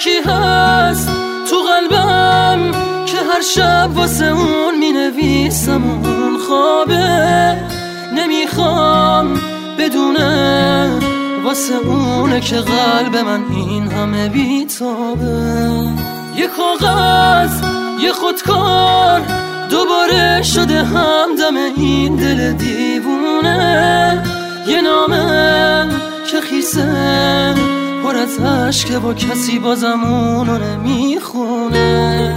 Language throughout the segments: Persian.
یکی هست تو قلبم که هر شب واسه اون می نویسم اون خوابه، نمیخوام بدونه واسه اونه که قلب من این همه بیتابه. یه کاغذ یه خودکار دوباره شده همدم این دل دیوونه، یه نامه که خیسه پر از عشقه با کسی بازم اونو نمیخونه.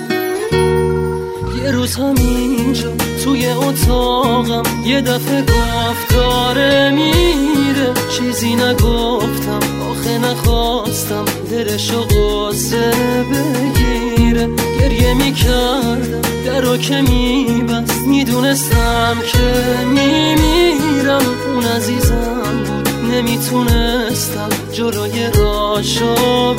یه روز همینجا توی اتاقم یه دفعه گفت داره میره، چیزی نگفتم آخه نخواستم دلشو قصه بگیره. گریه میکردم درو که میبست، میدونستم که میمیرم. اون عزیزم بود نمیتونستم جلوی راشو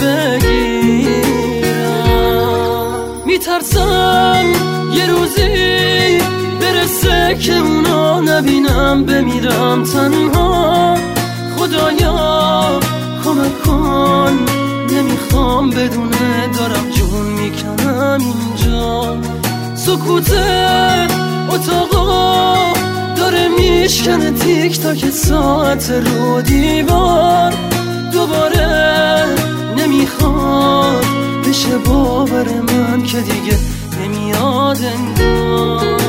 بگیرم. میترسم یه روزی برسه که اونو نبینم، بمیرم تنها. خدایا کمک کن، نمیخوام بدونه دارم جون میکنم اینجا. سکوت اتاقا داره میشکنه تیک تاک ساعت رو دیوار. دوباره نمیخواد بشه باور من که دیگه نمیاد انگار.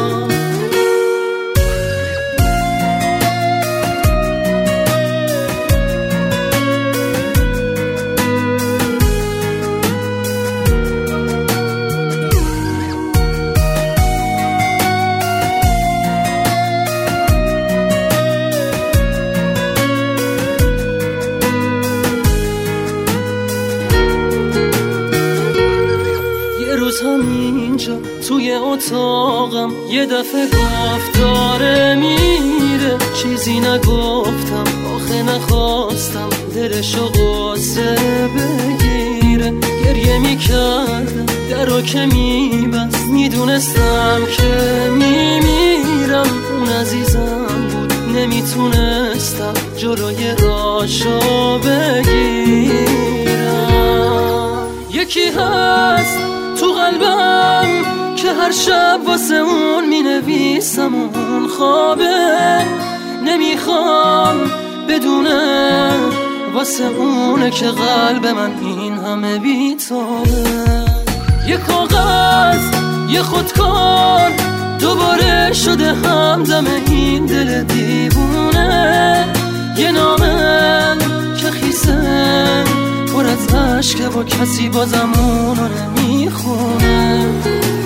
همینجا توی اتاقم یه دفعه گفت داره میره، چیزی نگفتم آخه نخواستم دلشو قصه بگیره. گریه میکردم درو که میبست، میدونستم که میمیرم. اون عزیزم بود نمیتونستم جلوی راشو بگیرم. یکی هست تو قلبم که هر شب واسه اون می نویسم اون خوابه، نمیخوام بدونه واسه اونه که قلب من این همه بیتابه. یه کاغذ یه خودکار دوباره شده همدم این دل دیوونه، یه نامه که خیسه پر از عشقه با کسی بازم اونو نمیخونه.